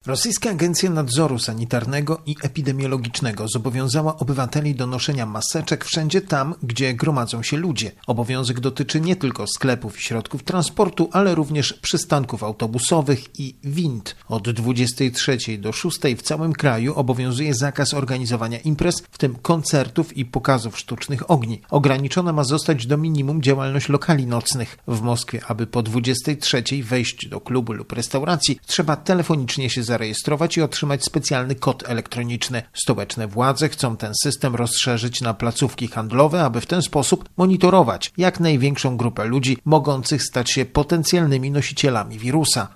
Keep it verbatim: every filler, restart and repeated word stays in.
Rosyjska Agencja Nadzoru Sanitarnego i Epidemiologicznego zobowiązała obywateli do noszenia maseczek wszędzie tam, gdzie gromadzą się ludzie. Obowiązek dotyczy nie tylko sklepów i środków transportu, ale również przystanków autobusowych i wind. Od dwudziestej trzeciej do szóstej w całym kraju obowiązuje zakaz organizowania imprez, w tym koncertów i pokazów sztucznych ogni. Ograniczona ma zostać do minimum działalność lokali nocnych. W Moskwie, aby po dwudziestej trzeciej wejść do klubu lub restauracji, trzeba telefonicznie się zarejestrować i otrzymać specjalny kod elektroniczny. Stołeczne władze chcą ten system rozszerzyć na placówki handlowe, aby w ten sposób monitorować jak największą grupę ludzi mogących stać się potencjalnymi nosicielami wirusa.